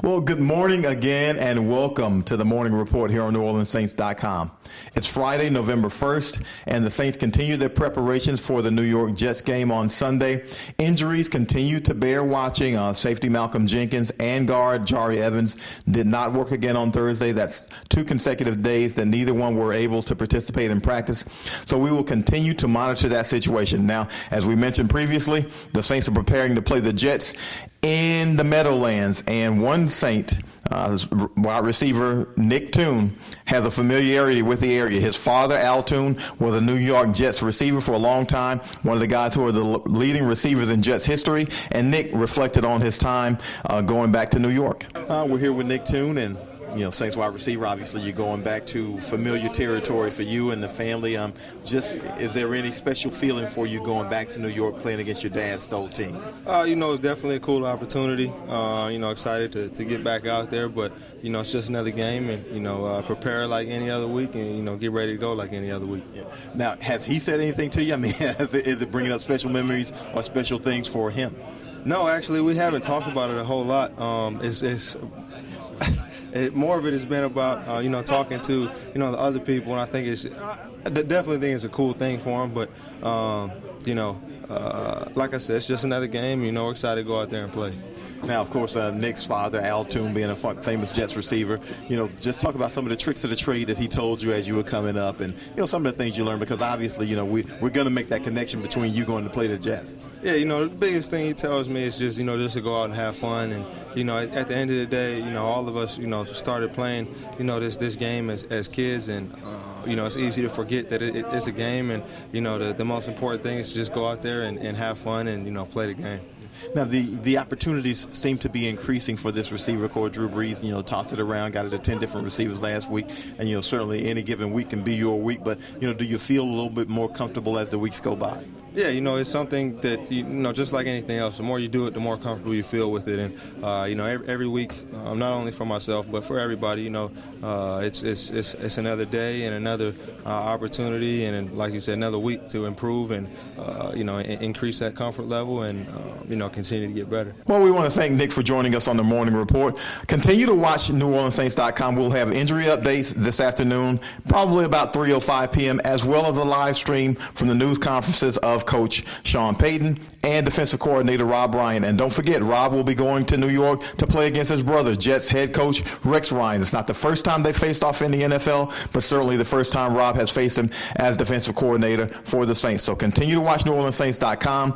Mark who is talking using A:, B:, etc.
A: Well, good morning again, and welcome to the Morning Report here on NewOrleansSaints.com. It's Friday, November 1st, and the Saints continue their preparations for the New York Jets game on Sunday. Injuries continue to bear watching. Safety Malcolm Jenkins and guard Jari Evans did not work again on Thursday. That's 2 consecutive days that neither one were able to participate in practice. So we will continue to monitor that situation. Now, as we mentioned previously, the Saints are preparing to play the Jets in the Meadowlands, and one Saint, wide receiver Nick Toon, has a familiarity with the area. His father, Al Toon, was a New York Jets receiver for a long time, one of the guys who are the leading receivers in Jets history, and Nick reflected on his time going back to New York. We're here with Nick Toon, and Saints wide receiver, obviously you're going back to familiar territory for you and the family. Is there any special feeling for you going back to New York playing against your dad's old team?
B: It's definitely a cool opportunity. Excited to get back out there, but, it's just another game, and, prepare like any other week and, get ready to go like any other week.
A: Yeah. Now, has he said anything to you? I mean, is it bringing up special memories or special things for him?
B: No, actually, we haven't talked about it a whole lot. More of it has been about, talking to, the other people, and I think I definitely think it's a cool thing for him, but, like I said, it's just another game, we're excited to go out there and play.
A: Now, of course, Nick's father, Al Toon, being a famous Jets receiver, just talk about some of the tricks of the trade that he told you as you were coming up and, some of the things you learned, because obviously, we're going to make that connection between you going to play the Jets.
B: Yeah, the biggest thing he tells me is just, just to go out and have fun. And, at the end of the day, all of us, started playing, this game as kids. And, it's easy to forget that it's a game. And, the most important thing is to just go out there and have fun and, play the game.
A: Now, the opportunities seem to be increasing for this receiver core. Drew Brees, tossed it around, got it to 10 different receivers last week. And, certainly any given week can be your week. But, do you feel a little bit more comfortable as the weeks go by?
B: Yeah, it's something that, just like anything else, the more you do it, the more comfortable you feel with it. And, every week, not only for myself, but for everybody, it's another day and another opportunity and, like you said, another week to improve and, increase that comfort level and, continue to get better.
A: Well, we want to thank Nick for joining us on the Morning Report. Continue to watch NewOrleansSaints.com. We'll have injury updates this afternoon, probably about 3:05 p.m., as well as a live stream from the news conferences of Coach Sean Payton and defensive coordinator Rob Ryan. And don't forget, Rob will be going to New York to play against his brother, Jets head coach Rex Ryan. It's not the first time they faced off in the NFL, but certainly the first time Rob has faced him as defensive coordinator for the Saints. So continue to watch NewOrleansSaints.com.